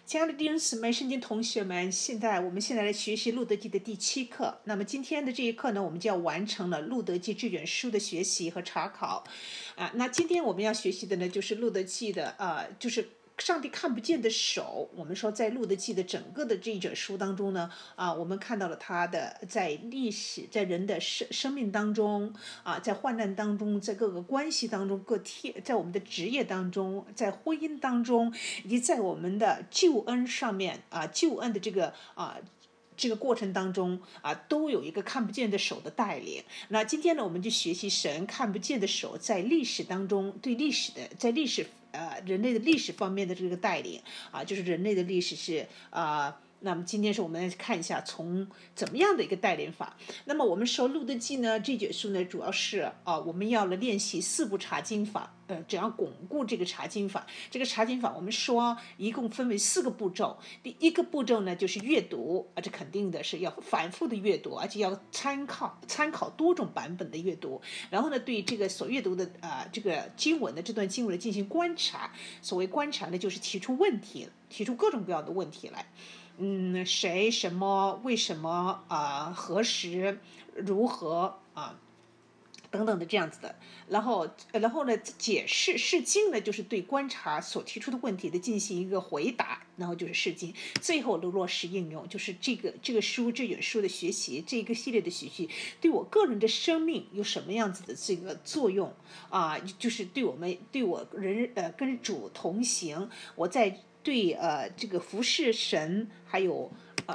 亲爱的弟兄姊妹、圣经同学们，我们现在来学习路德记的第7课。那么今天的这一课呢，我们就要完成了路德记这卷书的学习和查考。那今天我们要学习的呢，就是路德记的就是上帝看不见的手。我们说在路德记的整个的这一卷书当中呢，我们看到了他的在历史、在人的生命当中在患难当中，在各个关系当中，在我们的职业当中，在婚姻当中，以及在我们的救恩上面救恩的这个过程当中都有一个看不见的手的带领。那今天呢，我们就学习神看不见的手在历史当中人类的历史方面的这个带领就是人类的历史是那么今天是我们来看一下从怎么样的一个带领法。那么我们说路德记呢这卷书呢，主要是我们要来练习4步查经法，怎样巩固这个查经法。这个查经法我们说一共分为4个步骤。第一个步骤呢就是阅读这肯定的是要反复的阅读，而且要参考多种版本的阅读。然后呢，对这个所阅读的这个经文的这段经文进行观察。所谓观察呢，就是提出问题，提出各种各样的问题来。谁、什么、为什么何时、如何等等的这样子的。然后呢，解释释经呢，就是对观察所提出的问题的进行一个回答，然后就是释经。最后的落实应用，就是这个这卷书的学习，这个系列的学习，对我个人的生命有什么样子的这个作用就是对我跟主同行，我在对这个服侍神，还有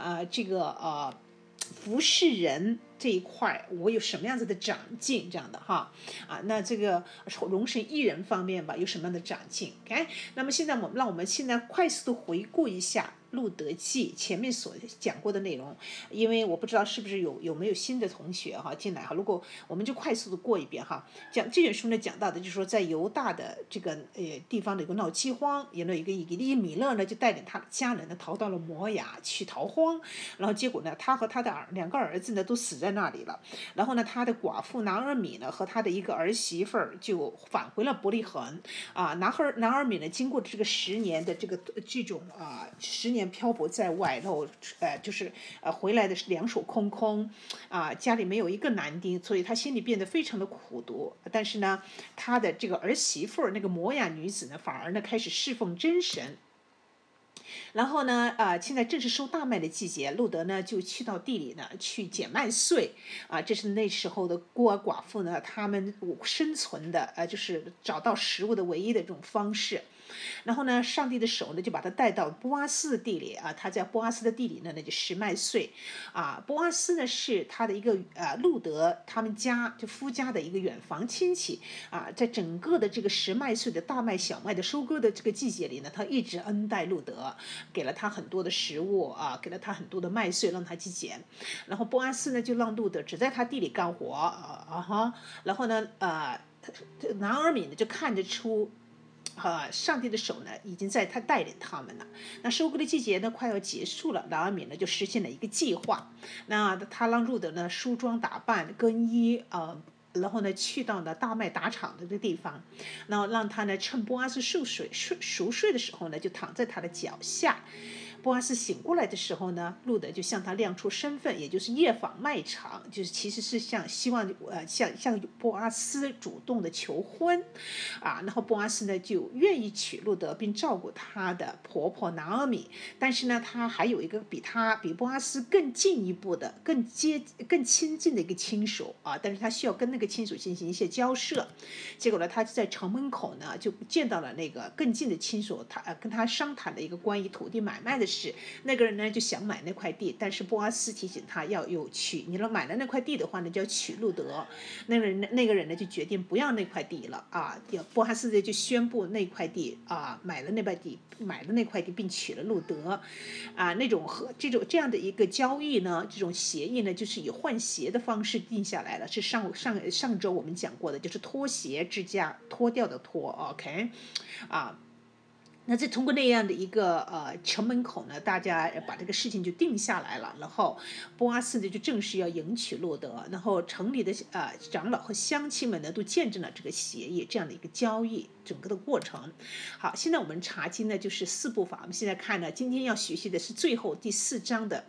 服侍人这一块，我有什么样子的长进？这样的那这个容神一人方面吧，有什么样的长进 ？OK， 那么让我们现在快速的回顾一下路德记前面所讲过的内容，因为我不知道是不是有没有新的同学进来如果我们就快速的过一遍讲这卷书呢，讲到的就是说在犹大的这个地方的一个闹饥荒，有一个以利米勒呢就带领他的家人呢逃到了摩亚去逃荒，然后结果呢，他和他的2个儿子呢都死在那里了。然后呢，他的寡妇拿俄米呢和他的一个儿媳妇就返回了伯利恒拿俄米呢经过这个10年的这种10年漂泊在外，然后就是回来的是2手空空家里没有一个男丁，所以他心里变得非常的苦毒。但是呢，他的这个儿媳妇那个摩亚女子呢，反而呢开始侍奉真神。然后呢，现在正是收大麦的季节，路德呢就去到地里呢去捡麦穗这是那时候的孤儿寡妇呢他们生存的就是找到食物的唯一的这种方式。然后呢，上帝的手呢就把他带到波阿斯的地里他在波阿斯的地里呢那就拾麦穗波阿斯呢是他的一个路德他们家就夫家的一个远房亲戚在整个的这个拾麦穗的大麦小麦的收割的这个季节里呢，他一直恩待路德，给了他很多的食物给了他很多的麦穗让他去捡。然后波阿斯呢就让路德只在他地里干活然后呢拿俄米呢就看得出上帝的手呢已经在他带领他们了。那收割的季节呢快要结束了，拿俄米呢就实现了一个计划。那他让路德呢梳妆打扮更衣然后呢去到了大麦打场的这个地方，然后让他呢趁波阿斯熟睡的时候呢就躺在他的脚下。波阿斯醒过来的时候呢，路德就向他亮出身份，也就是夜访卖场，就是其实是希望向波阿斯主动的求婚然后波阿斯呢就愿意娶路德，并照顾他的婆婆拿俄米。但是呢，他还有一个比波阿斯更进一步的、更亲近的一个亲属但是他需要跟那个亲属进行一些交涉。结果呢，他在城门口呢就见到了那个更近的亲属，跟他商谈了一个关于土地买卖的事。那个人呢就想买那块地，但是波阿斯提醒他要有娶，你要买了那块地的话呢，就要娶路德。那个人呢就决定不要那块地了波阿斯就宣布那块地买了那块地，并娶了路德那种这样的一个交易呢，这种协议呢，就是以换鞋的方式定下来了，是上周我们讲过的，就是脱鞋之家，脱掉的脱 OK 那这通过那样的一个城门口呢，大家把这个事情就定下来了。然后波阿斯呢就正式要迎娶路德，然后城里的长老和乡亲们呢都见证了这个协议这样的一个交易整个的过程。好，现在我们查经呢就是4部法，我们现在看呢，今天要学习的是最后第4章的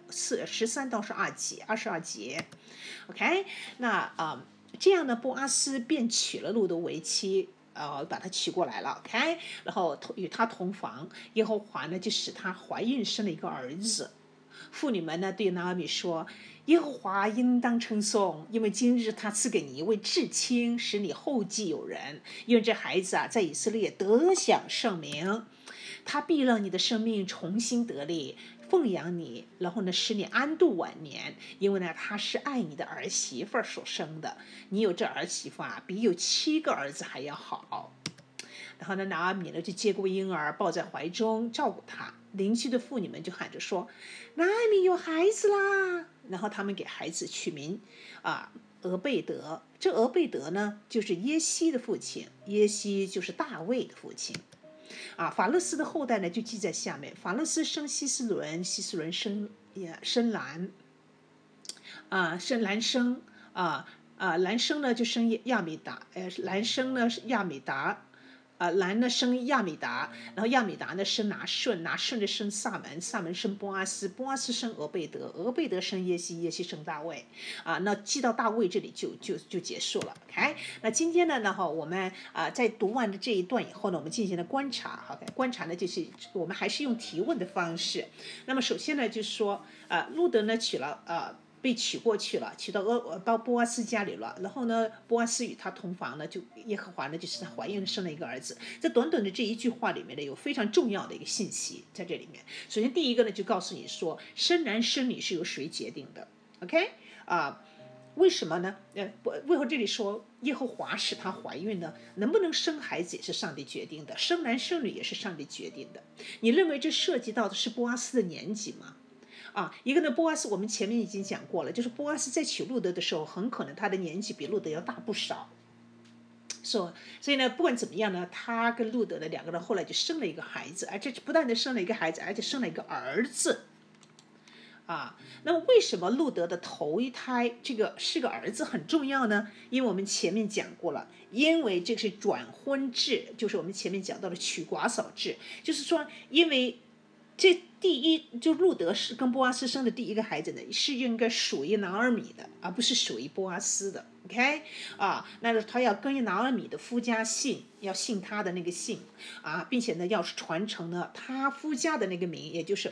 13到22节。OK， 那这样呢，波阿斯便娶了路德为妻。把她娶过来了 ，OK， 然后与她同房，耶和华呢就使她怀孕生了一个儿子。妇女们呢对拿俄米说：“耶和华应当称颂，因为今日他赐给你一位至亲，使你后继有人。因为这孩子在以色列得享盛名，他必让你的生命重新得力，奉养你，然后呢使你安度晚年。因为呢他是爱你的儿媳妇所生的，你有这儿媳妇比有7个儿子还要好。”然后呢，拿俄米呢就接过婴儿，抱在怀中照顾他。邻居的妇女们就喊着说：“拿俄米有孩子啦！”然后他们给孩子取名俄贝德。这俄贝德呢，就是耶西的父亲，耶西就是大卫的父亲。法勒斯的后代呢就记在下面：法勒斯生希斯伦，希斯伦生兰，生兰生兰生呢就生亚米达，兰生呢是亚米达。兰呢生亚米达，然后亚米达呢生拿顺，拿顺的生撒门，撒门生波阿斯，波阿斯生俄贝德，俄贝德生耶西，耶西生大卫。那记到大卫这里就结束了。OK， 那今天呢，我们在读完了这一段以后呢，我们进行了观察。好，观察呢就是我们还是用提问的方式。那么首先呢就是说，路德呢被娶过去了，娶到波阿斯家里了。然后呢，波阿斯与他同房呢，就耶和华呢就是他怀孕生了一个儿子。在短短的这一句话里面呢，有非常重要的一个信息在这里面。首先第一个呢，就告诉你说，生男生女是由谁决定的 ？OK 为什么呢？为何这里说耶和华使她怀孕呢？能不能生孩子也是上帝决定的，生男生女也是上帝决定的。你认为这涉及到的是波阿斯的年纪吗？一个呢，波阿斯我们前面已经讲过了，就是波阿斯在娶路德的时候，很可能他的年纪比路德要大不少。所以呢，不管怎么样呢，他跟路德呢2个人后来就生了一个孩子，而且不但的生了一个孩子，而且生了一个儿子。那么为什么路德的头一胎这个是个儿子很重要呢？因为我们前面讲过了，因为这是转婚制，就是我们前面讲到的娶寡嫂制，就是说因为。这就路德是跟波阿斯生的第一个孩子呢，是应该属于拿俄米的，而不是属于波阿斯的。OK 那他要跟拿俄米的夫家姓，要姓他的那个姓并且呢要传承呢他夫家的那个名，也就是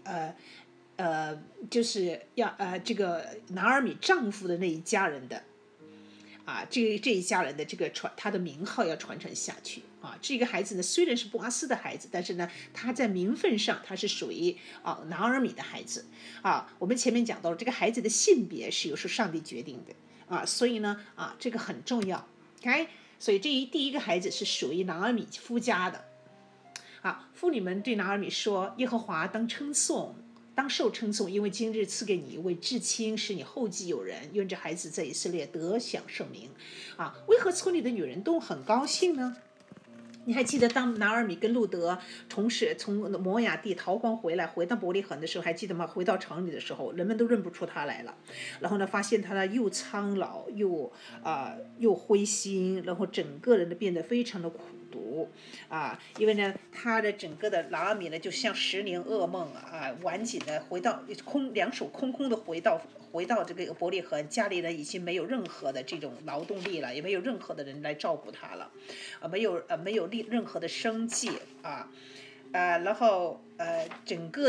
就是要这个拿俄米丈夫的那一家人的。这一家人的这个他的名号要传承下去这个孩子呢虽然是波阿斯的孩子，但是呢他在名分上他是属于拿俄米的孩子我们前面讲到了这个孩子的性别是由上帝决定的所以呢这个很重要。OK， 所以第一个孩子是属于拿俄米夫家的。妇女们对拿俄米说：“耶和华当称颂。”当受称颂，因为今日赐给你一位至亲，使你后继有人，因为这孩子在以色列得享盛名。为何村里的女人都很高兴呢？你还记得当拿俄米跟路德同时从摩亚地逃荒回来，回到伯利恒的时候，还记得吗？回到城里的时候，人们都认不出他来了。然后呢，发现他呢又苍老又灰心，然后整个人呢变得非常的苦毒因为呢他的整个的拿俄米呢就像10年噩梦晚景的回到两手空空的回到这个伯利恒，家里呢已经没有任何的这种劳动力了，也没有任何的人来照顾他了，没有任何的生计然后整个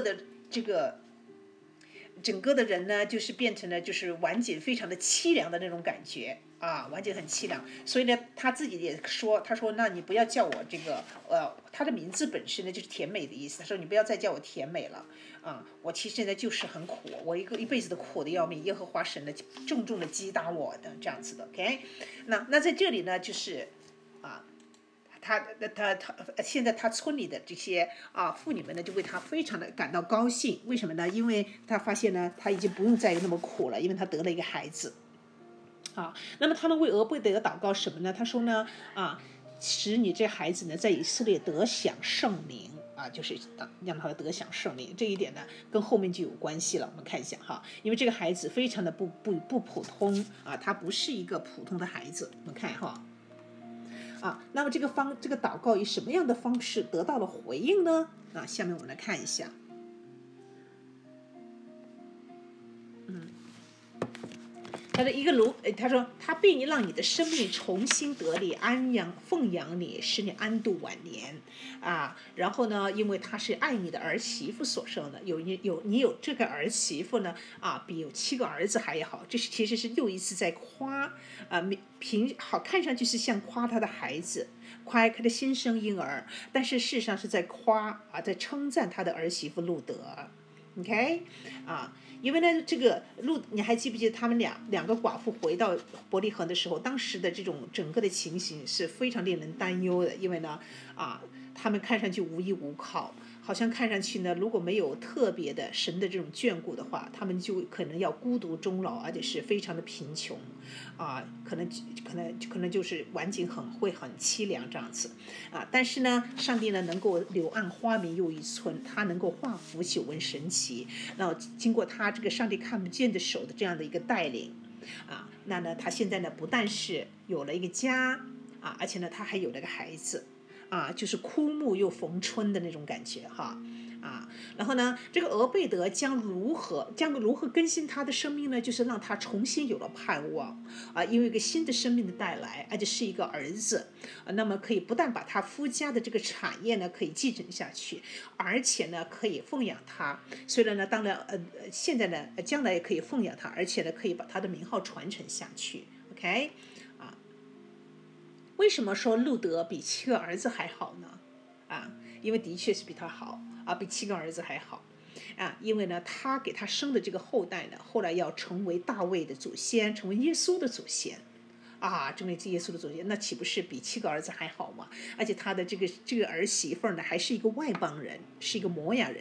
的人呢就是变成了就是晚景非常的凄凉的那种感觉晚景很凄凉。所以呢他自己也说，他说那你不要叫我这个他的名字本身呢就是甜美的意思，他说你不要再叫我甜美了我其实呢就是很苦，我一辈子的苦的要命，耶和华神呢重重的击打我的这样子的。 OK， 那在这里呢就是他现在他村里的这些妇女们呢就为他非常的感到高兴。为什么呢？因为他发现呢他已经不用再那么苦了，因为他得了一个孩子那么他们为俄贝德祷告什么呢？他说呢使你这孩子呢在以色列得享盛名就是让他得享圣灵。这一点呢，跟后面就有关系了。我们看一下哈，因为这个孩子非常的不普通他不是一个普通的孩子。我们看哈。那么这个祷告以什么样的方式得到了回应呢？下面我们来看一下。他说他必让你的生命重新得力，奉养你，使你安度晚年然后呢，因为他是爱你的儿媳妇所生的，你有这个儿媳妇呢比有7个儿子还要好。这其实是又一次在夸好看上去是像夸他的孩子，夸他的新生婴儿，但是事实上是在在称赞他的儿媳妇路德。OK 因为呢，这个你还记不记得他们两个寡妇回到伯利恒的时候，当时的这种整个的情形是非常令人担忧的，因为呢他们看上去无依无靠，好像看上去呢，如果没有特别的神的这种眷顾的话，他们就可能要孤独终老，而且是非常的贫穷可能就是晚景会很凄凉这样子但是呢，上帝呢能够柳暗花明又一村，他能够化腐朽为神奇。那经过他这个上帝看不见的手的这样的一个带领那呢，他现在呢不但是有了一个家而且呢他还有了个孩子就是枯木又逢春的那种感觉然后呢，这个俄贝德将如何更新他的生命呢？就是让他重新有了盼望因为一个新的生命的带来，而且是一个儿子那么可以不但把他夫家的这个产业呢可以继承下去，而且呢可以奉养他。虽然呢，当然现在呢将来也可以奉养他，而且呢可以把他的名号传承下去。OK 为什么说路德比7个儿子还好呢？因为的确是比他好比7个儿子还好因为呢，他给他生的这个后代呢，后来要成为大卫的祖先，成为耶稣的祖先成为耶稣的祖先，那岂不是比7个儿子还好吗？而且他的这个儿媳妇呢，还是一个外邦人，是一个摩亚人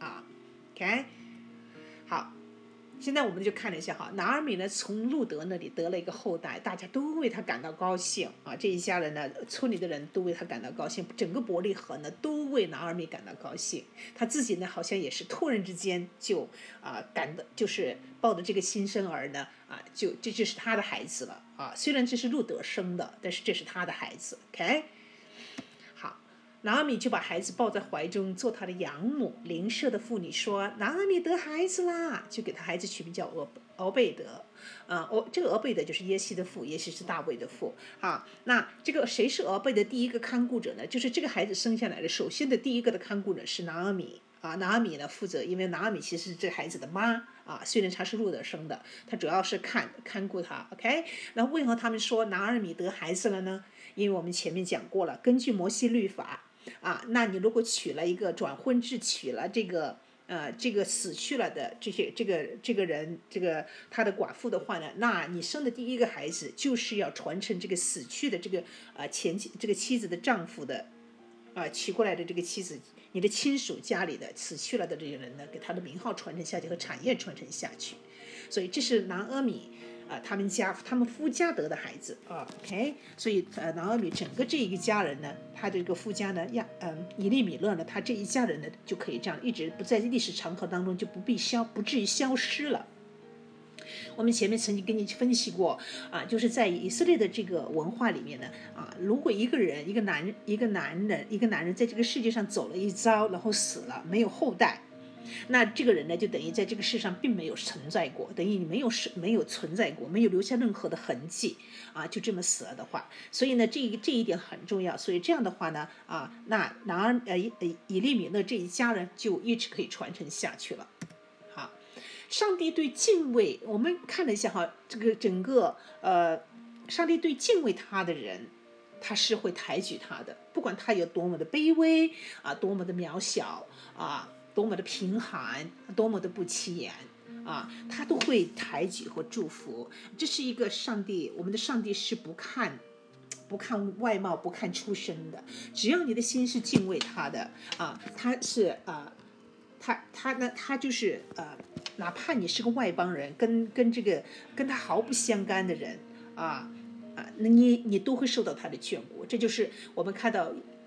OK 好。现在我们就看了一下拿尔米呢从路德那里得了一个后代，大家都为他感到高兴这一家人呢，村里的人都为他感到高兴，整个伯利恒呢都为拿尔米感到高兴。他自己呢好像也是突然之间就就是抱着这个新生儿呢这就是他的孩子了虽然这是路德生的，但是这是他的孩子。 OK拿俄米就把孩子抱在怀中，做他的养母。邻舍的妇女说：“拿俄米得孩子啦！”就给他孩子取名叫俄贝德。这个俄贝德就是耶西的父，耶西是大卫的父那这个谁是俄贝的第一个看顾者呢？就是这个孩子生下来的，首先的第一个的看顾者是拿俄米拿俄米呢负责，因为拿俄米其实是这孩子的妈虽然她是路德生的，她主要是看顾他。OK， 那为何他们说拿俄米得孩子了呢？因为我们前面讲过了，根据摩西律法那你如果娶了一个转婚制，娶了这个死去了的这个人，他的寡妇的话呢，那你生的第一个孩子就是要传承这个死去的这个妻子的丈夫的娶过来的这个妻子，你的亲属家里的死去了的这个人呢，给他的名号传承下去和产业传承下去。所以这是拿俄米他们夫家得的孩子OK， 所以拿俄米整个这一个家人呢，他这个夫家呢以利米勒呢，他这一家人呢就可以这样一直不在历史长河当中就不至于消失了。我们前面曾经跟你分析过就是在以色列的这个文化里面呢如果一个男人在这个世界上走了一遭，然后死了，没有后代，那这个人呢，就等于在这个世上并没有存在过，等于你没有存在过，没有留下任何的痕迹就这么死了的话，所以呢，这一点很重要。所以这样的话呢那以利米勒这一家人就一直可以传承下去了。好，上帝对敬畏，我们看了一下这个整个上帝对敬畏他的人，他是会抬举他的，不管他有多么的卑微多么的渺小多么的贫寒，多么的不起眼他都会抬举和祝福。这是一个上帝，我们的上帝是不看外貌，不看出身的，只要你的心是敬畏他的他是他就是哪怕你是个外邦人，跟他毫不相干的人那你都会受到他的眷顾。这就是我们看到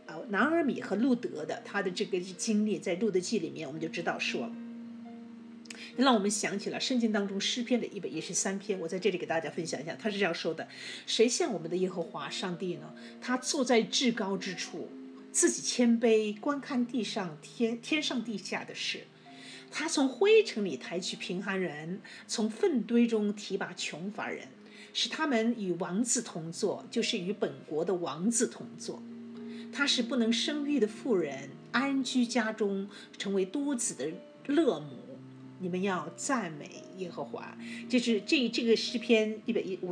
拿俄米和路德的他的这个经历，在路德记里面我们就知道说，让我们想起了圣经当中诗篇的113篇，我在这里给大家分享一下，他是这样说的：谁像我们的耶和华上帝呢？他坐在至高之处，自己谦卑，观看地上天上地下的事。他从灰尘里抬举贫寒人，从粪堆中提拔穷乏人，使他们与王子同坐，就是与本国的王子同坐。他使不能生育的妇人安居家中，成为多子的乐母。你们要赞美耶和华。就是这个诗篇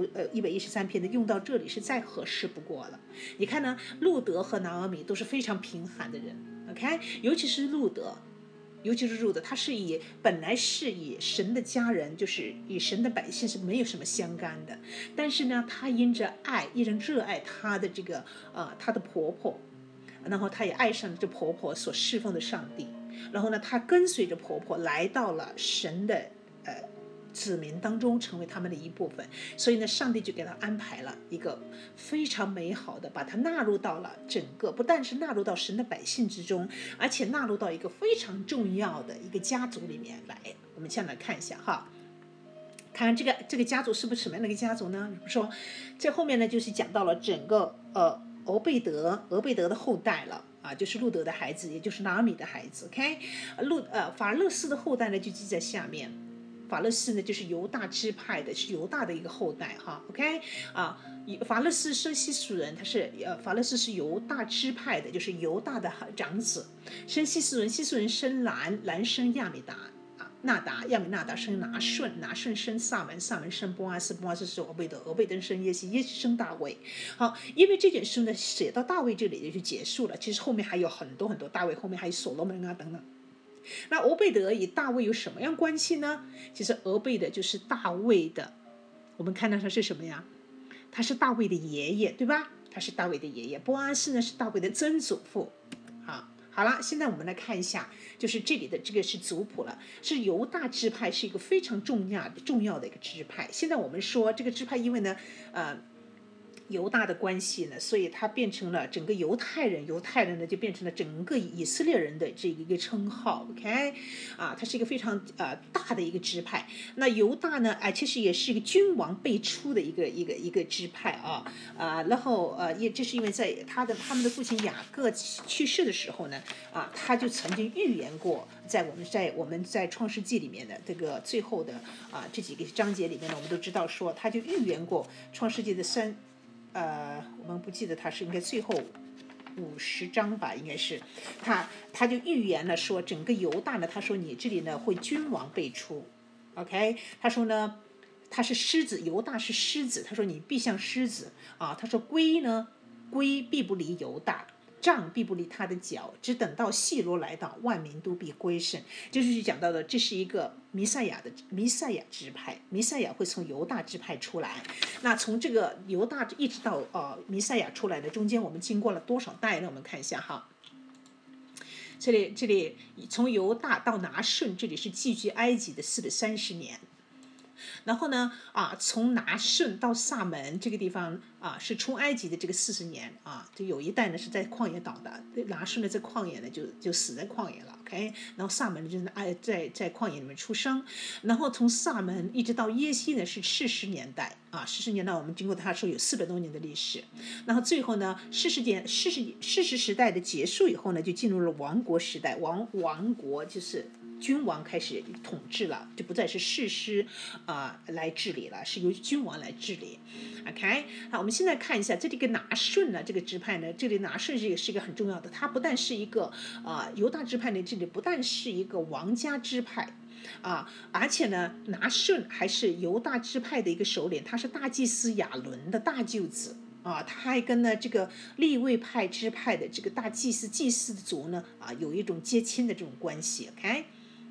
113篇的用到这里是再合适不过了。你看呢，路德和拿俄米都是非常贫寒的人 ，OK， 尤其是路德，他是本来是以神的家人，就是以神的百姓是没有什么相干的，但是呢，他因着热爱他的这个他的婆婆，然后他也爱上了这婆婆所侍奉的上帝，然后呢，他跟随着婆婆来到了神的子民当中，成为他们的一部分。所以呢，上帝就给他安排了一个非常美好的，把他纳入到了整个，不但是纳入到神的百姓之中，而且纳入到一个非常重要的一个家族里面来。我们先来看一下哈，看看这个家族是不是什么样的一个家族呢？比如说，这后面呢就是讲到了整个俄贝德的后代了。就是路德的孩子，也就是拿俄米的孩子 ，OK， 法勒斯的后代呢就记在下面。法勒斯呢就是犹大支派的，是犹大的一个后代哈 ，OK， 法勒斯生希述人，法勒斯是犹大支派的，就是犹大的长子，生希述人，希述人生兰生亚米亚米纳达生拿顺生撒门生波阿斯生俄贝德生耶西生大卫。好，因为这件事呢写到大卫这里就结束了，其实后面还有很多大卫，后面还有所罗门等等。那俄贝德与大卫有什么样关系呢？其实俄贝德就是大卫的，我们看到他是什么呀？他是大卫的爷爷，对吧？他是大卫的爷爷。波阿斯呢是大卫的曾祖父。好了，现在我们来看一下，就是这里的这个是族谱了，是犹大支派，是一个非常重要的一个支派。现在我们说这个支派，因为呢，犹大的关系呢，所以它变成了整个犹太人呢就变成了整个以色列人的这一个称号 ，OK， 它是一个非常大的一个支派。那犹大呢，其实也是一个君王辈出的一个支派然后也就是因为在他们的父亲雅各去世的时候呢，他就曾经预言过，在我们在创世纪里面的这个最后的这几个章节里面呢，我们都知道说他就预言过创世纪的我们不记得他是应该最后50章吧，应该是他就预言了说整个犹大呢，他说你这里呢会君王辈出 ，OK， 他说呢他是狮子，犹大是狮子，他说你必像狮子他说龟必不离犹大，杖必不离他的脚，只等到细罗来到，万民都必归顺。就是讲到的，这是一个弥赛亚支派，弥赛亚会从犹大支派出来。那从这个犹大一直到弥赛亚出来的中间，我们经过了多少代呢？我们看一下哈。这里从犹大到拿顺，这里是寄居埃及的430年。然后呢，从拿顺到撒门这个地方是出埃及的这个40年就有一代呢是在旷野倒的，拿顺呢在旷野呢就死在旷野了 ，OK， 然后撒门呢就是在旷野里面出生，然后从撒门一直到耶西呢是40年代40年代我们经过他说有400多年的历史，然后最后呢士师时代的结束以后呢，就进入了王国时代，王国就是君王开始统治了，就不再是士师来治理了，是由君王来治理。OK， 好，我们现在看一下这个拿顺呢，这个支派呢，这里拿顺是一个很重要的，它不但是一个犹大支派呢，这里不但是一个王家支派而且呢，拿顺还是犹大支派的一个首领，他是大祭司亚伦的大舅子。他还跟呢这个利未派支派的这个大祭司族呢有一种接亲的这种关系 ，OK。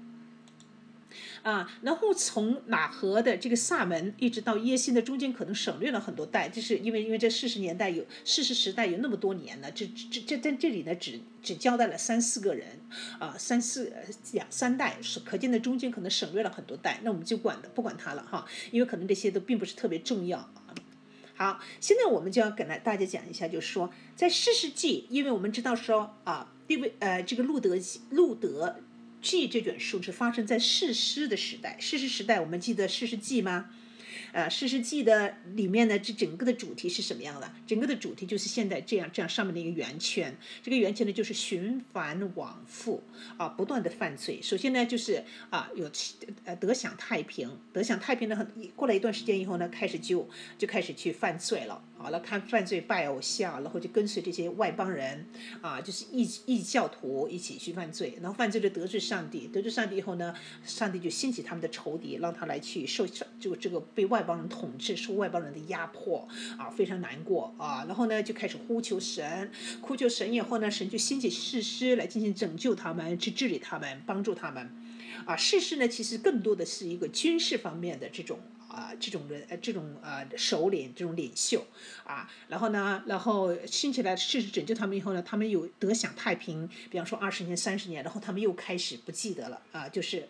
然后从拿河的这个撒门一直到耶西的中间可能省略了很多代，就是因为这士师时代有那么多年呢，在这里呢只交代了3-4个人2-3代，可见的中间可能省略了很多代，那我们就不管它了哈，因为可能这些都并不是特别重要好，现在我们就要跟大家讲一下，就是说在士师记，因为我们知道说这个路德记这卷书是发生在士师的时代。士师时代，我们记得士师记吗？士师记的里面呢，这整个的主题是什么样的？整个的主题就是现在这样上面的一个圆圈，这个圆圈呢就是循环往复不断的犯罪。首先呢就是有得享太平，得享太平呢，过了一段时间以后呢，就开始去犯罪了。好了，看犯罪拜偶像，然后就跟随这些外邦人就是异教徒一起去犯罪，然后犯罪就得罪上帝，得罪上帝以后呢，上帝就兴起他们的仇敌，让他来去受这个被外邦人统治，受外邦人的压迫非常难过然后呢就开始呼求神以后呢，神就兴起士师来进行拯救他们，去治理他们，帮助他们士师呢其实更多的是一个军事方面的这种首领，这种领袖然后兴起来士师拯救他们以后呢，他们有得享太平，比方说20年30年，然后他们又开始不记得了就是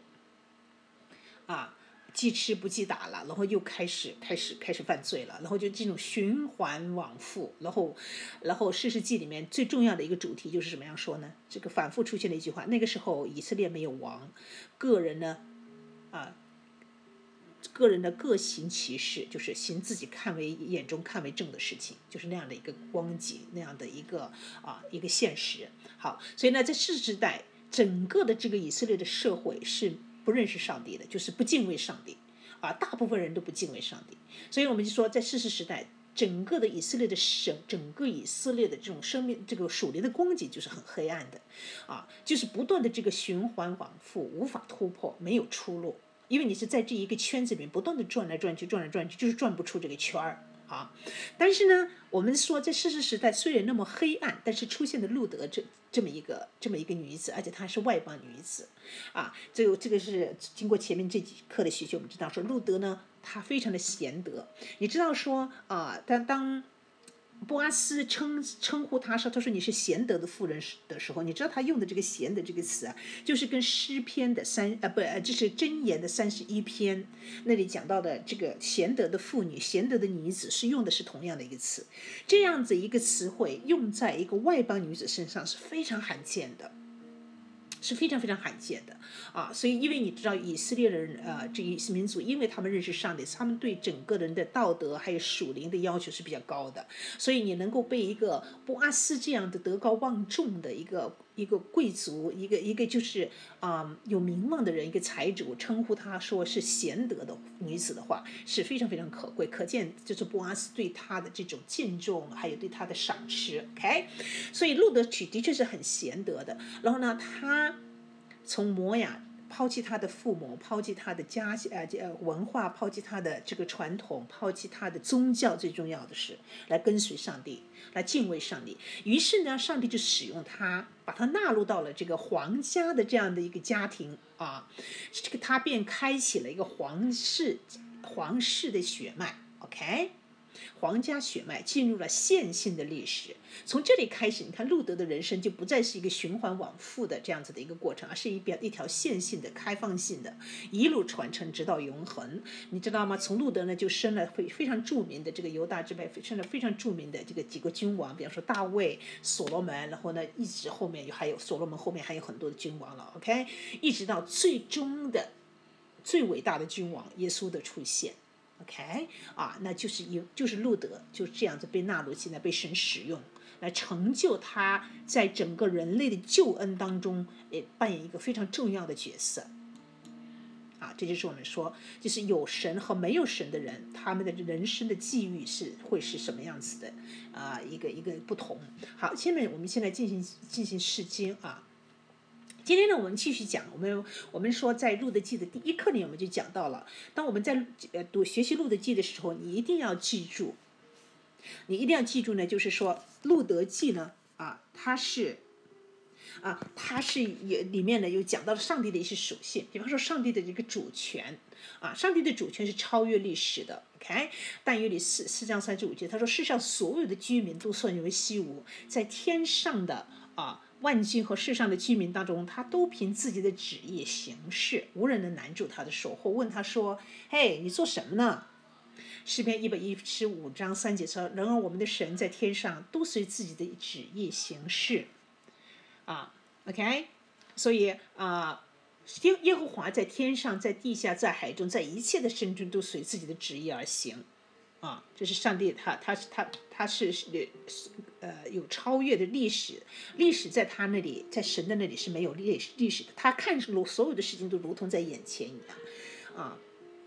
记吃不记打了，然后又开始犯罪了，然后就这种循环往复，然后士师记里面最重要的一个主题就是怎么样说呢？这个反复出现的一句话，那个时候以色列没有王，个人的各行其事，就是行自己眼中看为正的事情，就是那样的一个光景，那样的一个现实。好，所以呢，在士师时代，整个的这个以色列的社会是不认识上帝的，就是不敬畏上帝大部分人都不敬畏上帝。所以我们就说，在士师时代，整个的以色列的整个以色列的这种生命，这个属灵的光景就是很黑暗的就是不断的这个循环往复，无法突破，没有出路。因为你是在这一个圈子里面不断的转来转去，就是转不出这个圈儿但是呢，我们说在士师时代虽然那么黑暗，但是出现了路德这么一个女子，而且她是外邦女子这个是经过前面这几课的学习，我们知道说路德呢，她非常的贤德。你知道说当波阿斯称呼他说你是贤德的妇人的时候，你知道他用的这个贤德这个词就是跟诗篇的这是箴言的31篇那里讲到的这个贤德的妇女，贤德的女子是用的是同样的一个词。这样子一个词汇用在一个外邦女子身上是非常罕见的，是非常非常罕见的所以因为你知道以色列人这个民族，因为他们认识上帝，他们对整个人的道德还有属灵的要求是比较高的，所以你能够被一个波阿斯这样的德高望重的一个贵族，一个就是有名望的人，一个财主称呼他说是贤德的女子的话，是非常非常可贵，可见就是波阿斯对他的这种敬重，还有对他的赏识。OK， 所以路德的确是很贤德的。然后呢，他从摩亚抛弃他的父母，抛弃他的文化，抛弃他的这个传统，抛弃他的宗教，最重要的是来跟随上帝，来敬畏上帝。于是呢，上帝就使用他，把他纳入到了这个皇家的这样的一个家庭这个他便开启了一个皇室的血脉。OK，皇家血脉进入了线性的历史。从这里开始，你看路德的人生就不再是一个循环往复的这样子的一个过程，而是一条线性的开放性的，一路传承直到永恒。你知道吗？从路德呢就生了非常著名的这个犹大支派，生了非常著名的这个几个君王，比方说大卫、所罗门，然后呢一直后面还有所罗门后面还有很多的君王了。OK， 一直到最终的最伟大的君王耶稣的出现。OK， 那就是路德就这样子被纳入进来，被神使用来成就他在整个人类的救恩当中扮演一个非常重要的角色这就是我们说，就是有神和没有神的人，他们的人生的际遇会是什么样子的一个不同。好，下面我们现在进行释经今天呢，我们继续讲，我们说在路德记的第一课里，我们就讲到了，当我们在学习路德记的时候，你一定要记住呢，就是说路德记呢它是里面呢有讲到了上帝的一些属性，比方说上帝的这个主权上帝的主权是超越历史的。OK， 但以理4章35节，他说世上所有的居民都算为稀无，在天上的万军和世上的居民当中，他都凭自己的旨意行事，无人能拦住他的手或问他说：“嘿，你做什么呢？” 诗篇115章3节说：“然而我们的神在天上都随自己的旨意行事。”OK， 所以耶和华在天上，在地下，在海中，在一切的深中都随自己的旨意而行。这是上帝他是有超越的历史，历史在他那里，在神的那里是没有历史的，他看所有的事情都如同在眼前一样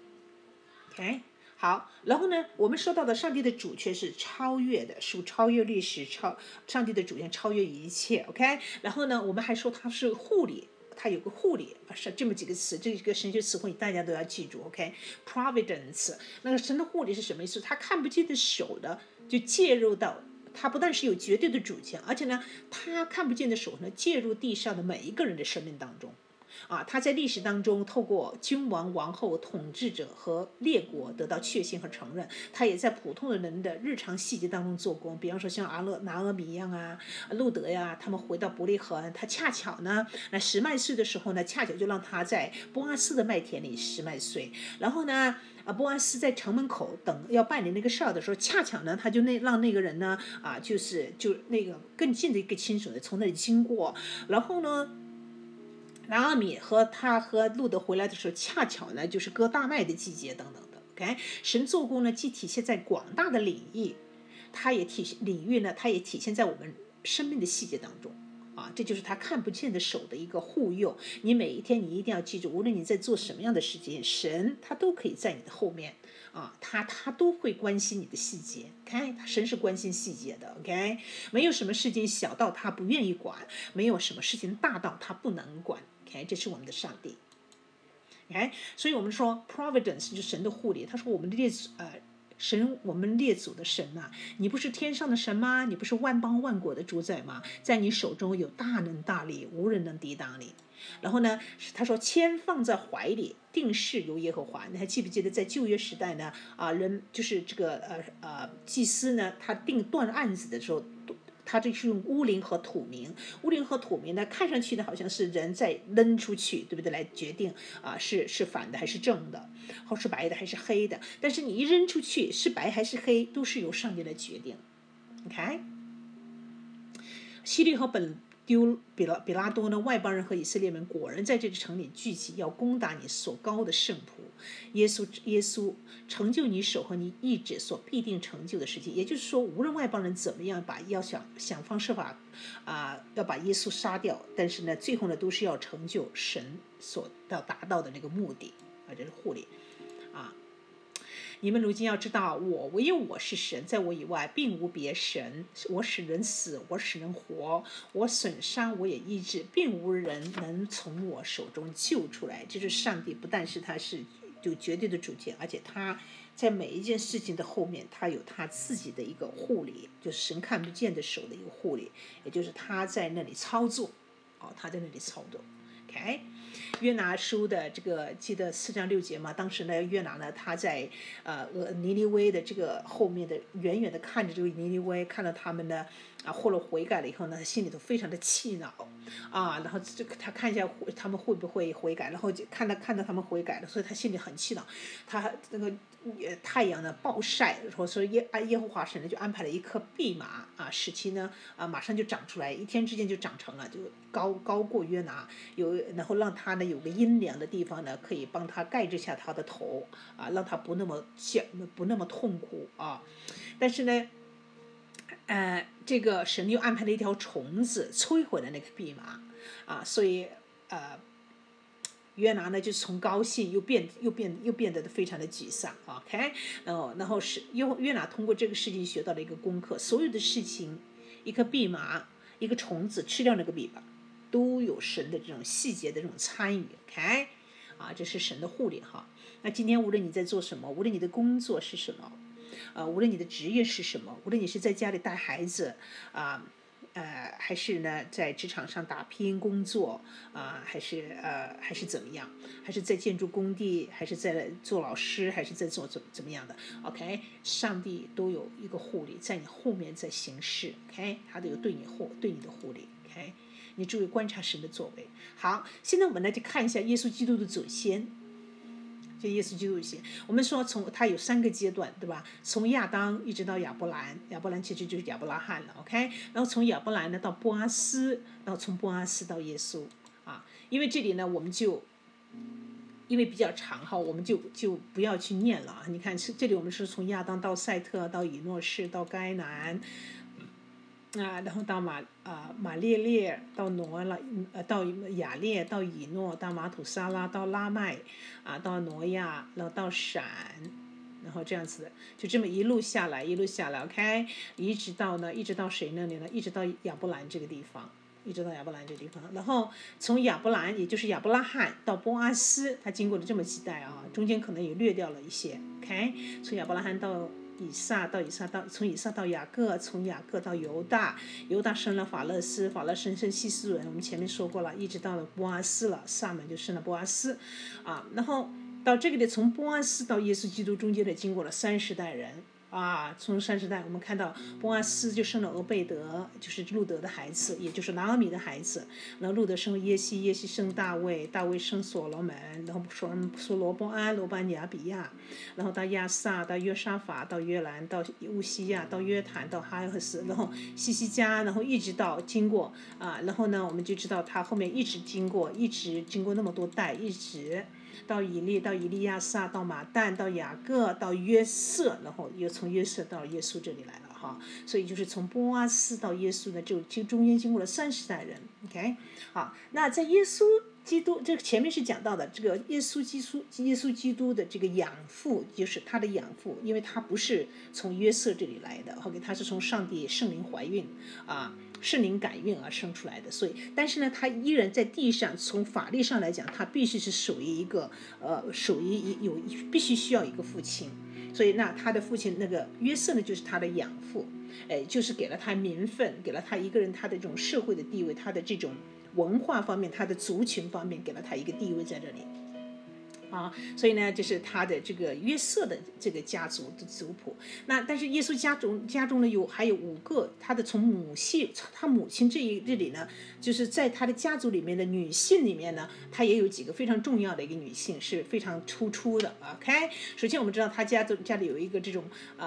OK， 好，然后呢，我们说到的上帝的主权是超越的，属超越历史，上帝的主权超越一切 OK， 然后呢，我们还说他是护理。它有个护理是这么几个词，这个神学词汇大家都要记住 OK，Providence， 那个神的护理是什么意思？他看不见的手的就介入到，他不但是有绝对的主权，而且呢，他看不见的手呢介入地上的每一个人的生命当中。他在历史当中透过君王、王后、统治者和列国得到确信和承认，他也在普通的人的日常细节当中做工。比方说像拿俄米一样路德呀，他们回到伯利恒，他恰巧呢，那10麦穗的时候呢，恰巧就让他在波阿斯的麦田里10麦穗。然后呢，波阿斯在城门口等要办理那个事儿的时候，恰巧呢，他就让那个人呢，就那个更近的一个亲属呢从那里经过，然后呢。拿俄米和路德回来的时候，恰巧呢就是割大麦的季节等等的。OK， 神做工呢既体现在广大的领域，它也体现在我们生命的细节当中。这就是他看不见的手的一个护佑。你每一天你一定要记住，无论你在做什么样的事情，神他都可以在你的后面他都会关心你的细节。OK， 神是关心细节的。OK， 没有什么事情小到他不愿意管，没有什么事情大到他不能管。OK， 这是我们的上帝。OK， 所以我们说 Providence 就是神的护理。他说我们我们列祖的神你不是天上的神吗？你不是万邦万国的主宰吗？在你手中有大能大力，无人能抵挡你。然后呢，他说铅放在怀里，定事由耶和华。你还记不记得在旧约时代呢？人就是这个祭司呢，他定断案子的时候。他这是用乌灵和土名，乌灵和土名呢，看上去呢好像是人在扔出去，对不对？来决定是反的还是正的，或是白的还是黑的。但是你一扔出去，是白还是黑，都是由上帝来决定。OK， 希律和比拉多呢，外邦人和以色列人果然在这个城里聚集，要攻打你所高的圣仆耶稣，成就你手和你意志所必定成就的事情。也就是说，无论外邦人怎么样要想方设法要把耶稣杀掉，但是呢，最后呢都是要成就神所要达到的那个目的这是护理你们如今要知道，唯有我是神，在我以外并无别神。我使人死，我使人活，我损伤，我也医治，并无人能从我手中救出来。就是上帝，不但是他是有绝对的主权，而且他在每一件事情的后面，他有他自己的一个护理，就是神看不见的手的一个护理，也就是他在那里操作，他在那里操作。OK， 约拿书的这个记得4章6节嘛，当时呢约拿呢他在尼尼微的这个后面的远远的看着这个尼尼微，看到他们呢或者悔改了以后呢，心里头非常的气恼然后这个他看一下他们会不会悔改，然后就看到他们悔改了，所以他心里很气恼。他那个太阳呢暴晒，然后所以耶和华神呢就安排了一棵蓖麻使其呢马上就长出来，一天之间就长成了，就高过约拿，然后让他呢有个阴凉的地方呢，可以帮他盖制下他的头让他不那么痛苦但是呢这个神又安排了一条虫子摧毁了那个蓖麻所以约拿呢就从高兴又变得非常的沮丧，OK， 然后是约拿通过这个事情学到了一个功课，所有的事情，一颗蓖麻，一个虫子吃掉那个蓖麻，都有神的这种细节的这种参与 ，OK， 这是神的护理那今天无论你在做什么，无论你的工作是什么，无论你的职业是什么，无论你是在家里带孩子还是呢在职场上打拼工作还是怎么样，还是在建筑工地，还是在做老师，还是在做怎么样的 ，OK， 上帝都有一个护理在你后面在行事 ，OK， 他都有对你的护理 ，OK， 你注意观察神的作为。好，现在我们来就看一下耶稣基督的祖先。 这耶稣基督写，我们说他有3个阶段，对吧？从亚当一直到亚伯兰，亚伯兰其实就是亚伯拉罕了 ，OK？ 然后从亚伯兰呢到波阿斯，然后从波阿斯到耶稣啊。因为这里呢，我们就因为比较长哈，我们就不要去念了啊。你看这里我们是从亚当到赛特到以诺士到该南。然后到马列列，到挪了，到雅列，到以诺，到马土沙拉，到拉麦，到挪亚，然后到闪，然后这样子的，就这么一路下来，OK， 一直到谁那里呢？一直到亚伯兰这个地方。然后从亚伯兰，也就是亚伯拉罕到波阿斯，他经过了这么几代啊，中间可能也略掉了一些 ，OK， 从亚伯拉罕到从以撒到雅各，从雅各到犹大，犹大生了法勒斯，法勒生希斯伦，我们前面说过了，一直到了波阿斯了，撒门就生了波阿斯，然后到这个的从波阿斯到耶稣基督中间的经过了30代人。从30代我们看到波阿斯就生了俄贝德，就是路德的孩子，也就是拿俄米的孩子。然后路德生耶西，耶西生大卫，大卫生所罗门，然后说罗波安，罗班亚比亚，然后到亚撒，到约沙法，到约兰，到乌西亚，到约坦，到哈赫斯，然后西西家，然后一直到经过然后呢，我们就知道他后面一直经过那么多代，一直到以利亚撒，到马但，到雅各，到约瑟，然后又从约瑟到耶稣这里来了哈。所以就是从波阿斯到耶稣呢，就中间经过了30代人 ，OK。好，那在耶稣基督这个前面是讲到的这个耶稣基督的这个养父，就是他的养父，因为他不是从约瑟这里来的 ，OK， 他是从上帝圣灵怀孕圣灵感孕而生出来的，所以，但是呢，他依然在地上，从法律上来讲，他必须是属于一个必须需要一个父亲，所以那他的父亲那个约瑟呢，就是他的养父，就是给了他名分，给了他一个人他的这种社会的地位，他的这种文化方面，他的族群方面，给了他一个地位在这里。所以呢，这是他的这个约瑟的这个家族的族谱。那但是耶稣家中呢还有5个，他的从他母亲这里呢，就是在他的家族里面的女性里面呢，他也有几个非常重要的一个女性是非常突出的。OK， 首先我们知道他家里有一个这种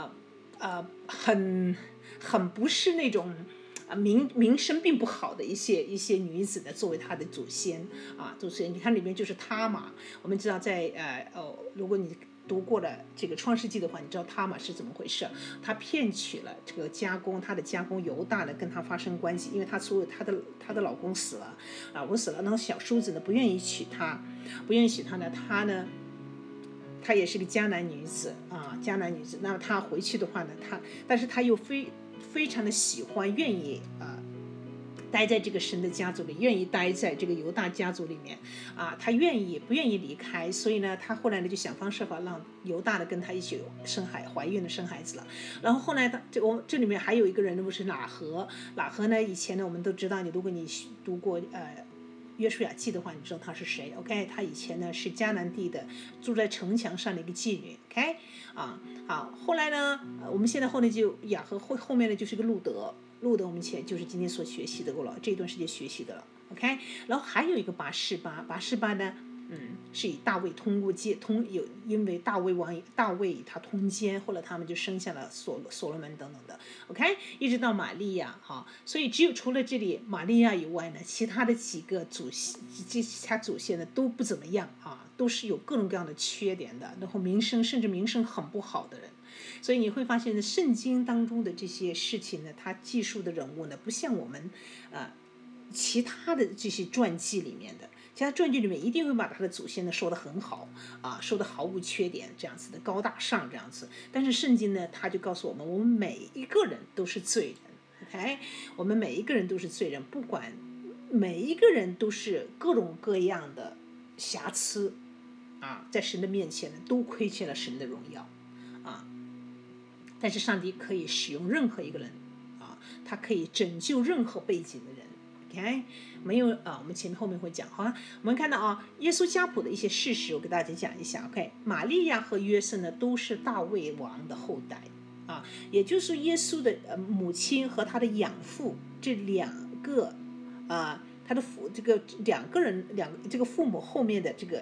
很不是那种。名声并不好的一些女子呢，作为她的祖先你看里面就是他玛，我们知道在如果你读过了这个创世纪的话，你知道他玛是怎么回事？他骗取了这个他的家公犹大呢，跟他发生关系，因为他的老公死了，然后小叔子呢不愿意娶她呢，她也是个迦南女子。那么她回去的话呢，但是她又非常的喜欢，愿意待在这个神的家族里，愿意待在这个犹大家族里面他不愿意离开，所以呢，他后来呢就想方设法让犹大的跟他一起怀孕了生孩子了。然后后来这里面还有一个人呢，不是喇合呢，以前呢我们都知道，如果你读过约书亚记的话，你知道他是谁 ？OK， 他以前呢是迦南地的，住在城墙上的一个妓女。OK， 好，后来呢，我们现在后面就雅和后面呢就是个路德我们就是今天所学习的了，这一段时间学习的了。OK， 然后还有一个拔示巴呢。是以大卫因为大卫以他通奸，后来他们就生下了所罗门等等的 ，OK， 一直到玛利亚所以除了这里玛利亚以外呢，其他的几个其他祖先呢都不怎么样都是有各种各样的缺点的，然后甚至名声很不好的人。所以你会发现呢，圣经当中的这些事情呢，他记述的人物呢，不像我们其他的这些传记里面的。其他传记里面一定会把他的祖先呢说得很好说得毫无缺点，这样子的高大上这样子。但是圣经呢，他就告诉我们，我们每一个人都是罪人 ，OK， 我们每一个人都是罪人，不管每一个人都是各种各样的瑕疵在神的面前呢，都亏欠了神的荣耀但是上帝可以使用任何一个人他可以拯救任何背景的人。OK， 没有我们前面后面会讲。好了，我们看到耶稣家谱的一些事实，我给大家讲一下。OK， 玛利亚和约瑟呢都是大卫王的后代也就是耶稣的母亲和他的养父这两个他的这个两个人这个父母后面的这个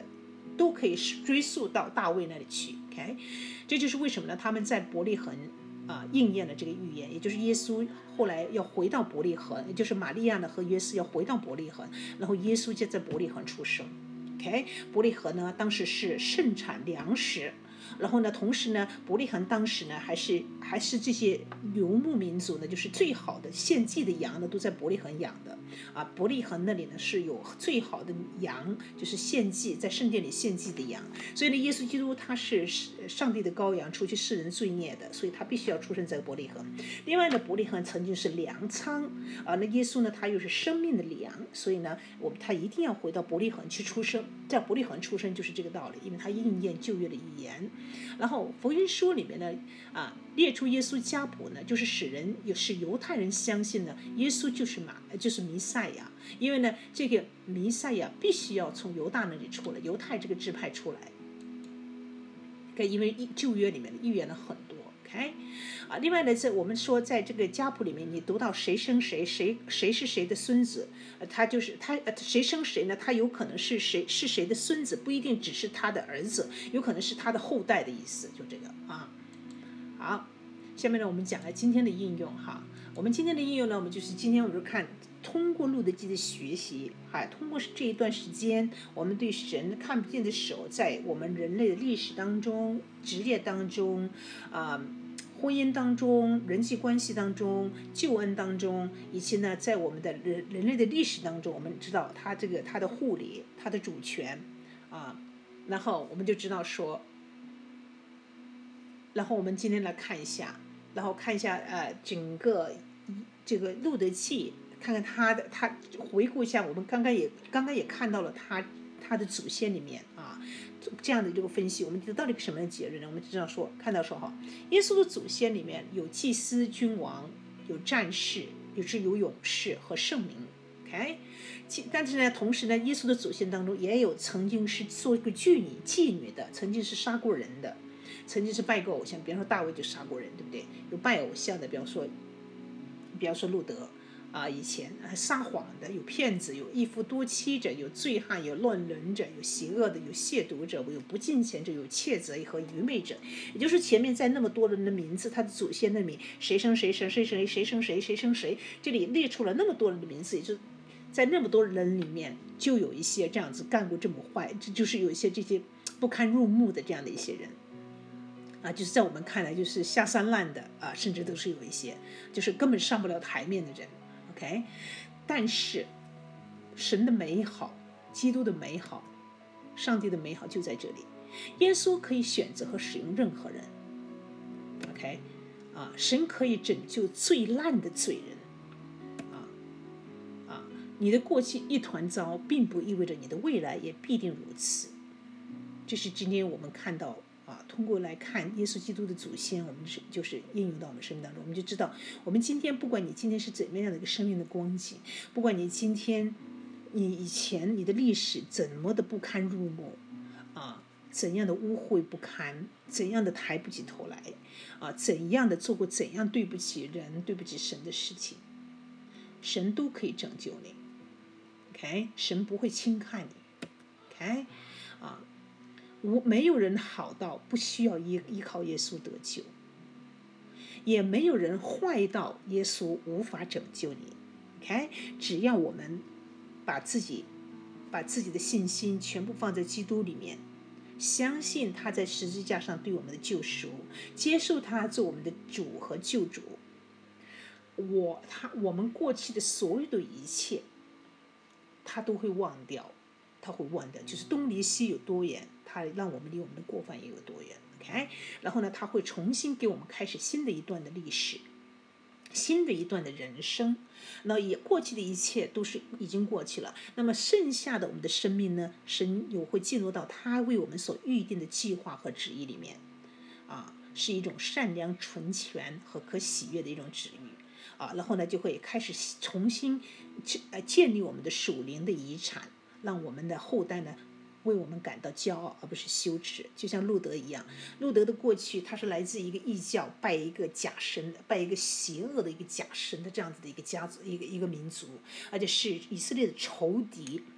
都可以追溯到大卫那里去。OK， 这就是为什么呢？他们在伯利恒应验了这个预言，也就是耶稣后来要回到伯利恒，也就是玛利亚呢和约瑟要回到伯利恒，然后耶稣就在伯利恒出生。OK， 伯利恒呢当时是盛产粮食。然后呢，同时呢，伯利恒当时呢还是这些游牧民族呢，就是最好的献祭的羊呢，都在伯利恒养的伯利恒那里呢是有最好的羊，就是献祭在圣殿里献祭的羊。所以呢，耶稣基督他是上帝的羔羊，除去世人罪孽的，所以他必须要出生在伯利恒。另外呢，伯利恒曾经是粮仓那耶稣呢他又是生命的粮，所以呢他一定要回到伯利恒去出生，在伯利恒出生就是这个道理，因为他应验旧约的预言。然后福音书里面呢列出耶稣家谱呢，就是使犹太人相信呢，耶稣就是弥赛亚，因为呢这个弥赛亚必须要从犹大那里出来，犹太这个支派出来，因为旧约里面预言了很多。OK， 另外呢，我们说在这个家谱里面，你读到谁生谁，谁是谁的孙子，他谁生谁呢？他有可能是谁的孙子，不一定只是他的儿子，有可能是他的后代的意思，就这个好，下面呢我们讲了今天的应用哈。我们今天的应用呢，我们就看通过路德记的学习，通过这一段时间，我们对神看不见的手在我们人类的历史当中、职业当中婚姻当中、人际关系当中、救恩当中，以及呢，在我们的人类的历史当中，我们知道他的护理、他的主权然后我们就知道说，然后我们今天来看一下，整个这个路德记，看看他回顾一下，我们刚刚也看到了他的祖先里面这样的这个分析，我们知道到底什么样的结论呢？我们知道看到说耶稣的祖先里面有祭司、君王，有战士，有勇士和圣民。OK， 但是呢，同时呢，耶稣的祖先当中也有曾经是做一个妓女的，曾经是杀过人的，曾经是拜过偶像，比方说大卫就杀过人，对不对？有拜偶像的，比方说路德以前撒谎的，有骗子，有一夫多妻者，有醉汉，有乱伦者，有邪恶的，有亵渎者，有不敬虔者，有窃贼和愚昧者。也就是前面在那么多人的名字，他的祖先的名，谁生谁，谁生谁，这里列出了那么多人的名字，也就是在那么多人里面，就有一些这样子干过这么坏，就是有一些这些不堪入目的这样的一些人就是在我们看来就是下三滥的甚至都是有一些就是根本上不了台面的人。OK， 但是神的美好、基督的美好、上帝的美好就在这里，耶稣可以选择和使用任何人。OK，神可以拯救最烂的罪人。你的过去一团糟，并不意味着你的未来也必定如此。这是今天我们看到通过来看耶稣基督的祖先，我们就是应用到我们生命当中，我们就知道，我们今天不管你今天是怎么样的一个生命的光景，不管你今天你以前你的历史怎么的不堪入目怎样的污秽不堪，怎样的抬不起头来怎样的做过怎样对不起人、对不起神的事情，神都可以拯救你。OK， 神不会轻看你。OK，没有人好到不需要依靠耶稣得救，也没有人坏到耶稣无法拯救你。OK， 只要我们把自己的信心全部放在基督里面，相信他在十字架上对我们的救赎，接受他做我们的主和救主，我们过去的所有的一切他都会忘掉，就是东离西有多远，他让我们离我们的过犯也有多远。OK， 然后呢，他会重新给我们开始新的一段的历史，新的一段的人生。那也过去的一切都是已经过去了，那么剩下的我们的生命呢，神又会进入到他为我们所预定的计划和旨意里面是一种善良、纯全和可喜悦的一种旨意然后呢，就会开始重新建立我们的属灵的遗产，让我们的后代呢为我们感到骄傲而不是羞耻。就像路德一样，路德的过去他是来自一个异教，拜一个假神，拜一个邪恶的一个假神的这样子的一个家族，一个民族，而且是以色列的仇敌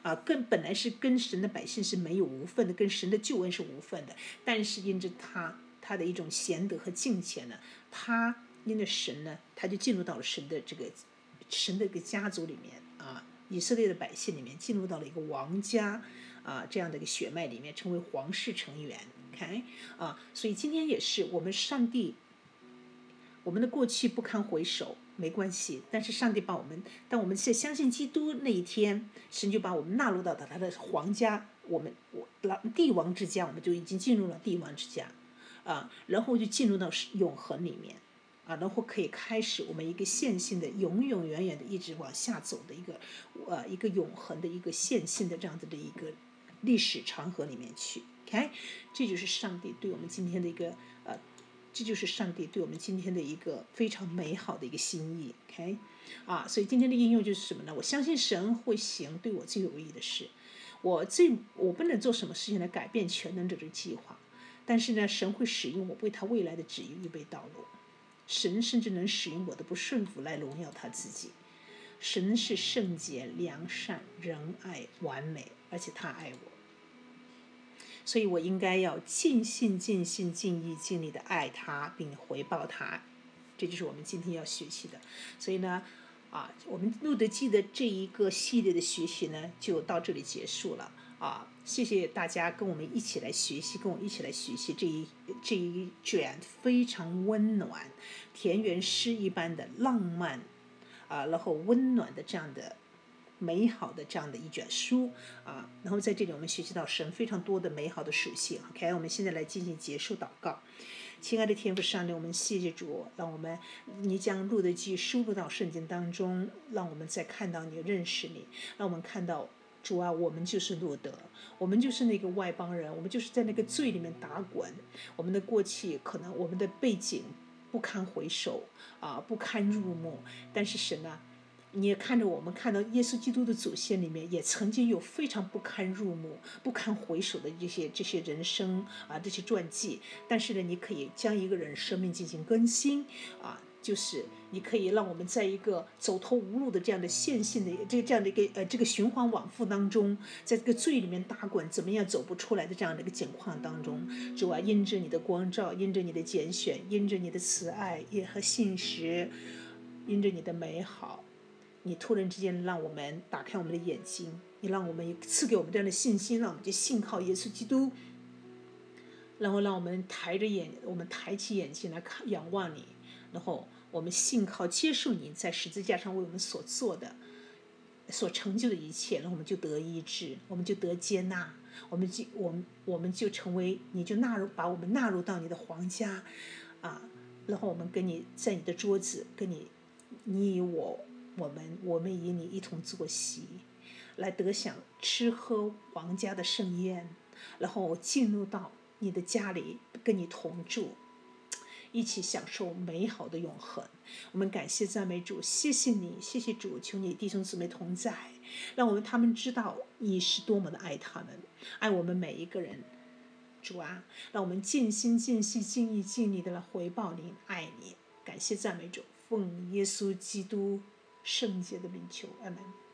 本来是跟神的百姓是没有无分的，跟神的救恩是无分的，但是因着他的一种贤德和敬虔呢，他因着神呢，他就进入到了神的一个家族里面以色列的百姓里面，进入到了一个王家这样的一个血脉里面，成为皇室成员。OK 所以今天也是我们上帝。我们的过去不堪回首，没关系。但是上帝把我们，当我们是相信基督那一天，神就把我们纳入到他的皇家，帝王之家，我们就已经进入了帝王之家，然后就进入到永恒里面，然后可以开始我们一个线性的、永永远远的一直往下走的一个永恒的一个线性的这样子的一个历史长河里面去。OK， 这就是上帝对我们今天的一个这就是上帝对我们今天的一个非常美好的一个心意。OK， 所以今天的应用就是什么呢？我相信神会行对我最有益的事。我不能做什么事情来改变全能者的计划，但是呢，神会使用我为他未来的旨意预备道路。神甚至能使用我的不顺服来荣耀他自己。神是圣洁、良善、仁爱、完美，而且他爱我。所以我应该要尽心、尽心、尽意、尽力的爱他，并回报他。这就是我们今天要学习的。所以呢，我们路德记的这一个系列的学习呢，就到这里结束了。谢谢大家跟我们一起来学习，跟我一起来学习这一卷非常温暖、田园诗一般的浪漫然后温暖的这样的。美好的这样的一卷书然后在这里我们学习到神非常多的美好的属性。OK， 我们现在来进行结束祷告。亲爱的天父上帝，我们谢谢主，让你将路德记输入到圣经当中，让我们再看到你，认识你，让我们看到主我们就是路德，我们就是那个外邦人，我们就是在那个罪里面打滚，我们的过去可能我们的背景不堪回首不堪入目，但是神你也看着我们看到耶稣基督的祖先里面，也曾经有非常不堪入目、不堪回首的这些人生这些传记。但是呢，你可以将一个人生命进行更新就是你可以让我们在一个走投无路的这样的线性的这样的一个这个循环往复当中，在这个罪里面打滚，怎么样走不出来的这样的一个境况当中，主因着你的光照，因着你的拣选，因着你的慈爱也和信实，因着你的美好。你突然之间让我们打开我们的眼睛，你让我们赐给我们这样的信心，让我们就信靠耶稣基督，然后让我们抬起眼睛来仰望你，然后我们信靠接受你在十字架上为我们所做的、所成就的一切，然后我们就得医治，我们就得接纳，我们就成为，你就把我们纳入到你的皇家然后我们跟你在你的桌子，跟你与我们与你一同坐席，来得享吃喝王家的盛宴，然后进入到你的家里跟你同住，一起享受美好的永恒。我们感谢赞美主，谢谢你，谢谢主，求你弟兄姊妹同在，让他们知道你是多么的爱他们，爱我们每一个人。主让我们尽心尽性尽意尽力的来回报你，爱你。感谢赞美主，奉耶稣基督圣洁的名求，阿们。